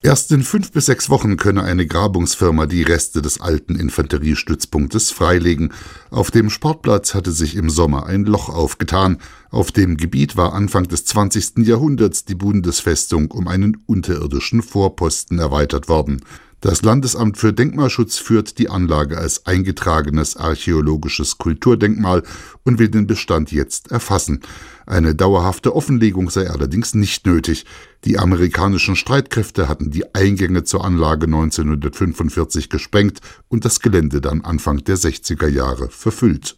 Erst in 5 bis 6 Wochen könne eine Grabungsfirma die Reste des alten Infanteriestützpunktes freilegen. Auf dem Sportplatz hatte sich im Sommer ein Loch aufgetan. Auf dem Gebiet war Anfang des 20. Jahrhunderts die Bundesfestung um einen unterirdischen Vorposten erweitert worden. Das Landesamt für Denkmalschutz führt die Anlage als eingetragenes archäologisches Kulturdenkmal und will den Bestand jetzt erfassen. Eine dauerhafte Offenlegung sei allerdings nicht nötig. Die amerikanischen Streitkräfte hatten die Eingänge zur Anlage 1945 gesprengt und das Gelände dann Anfang der 60er Jahre verfüllt.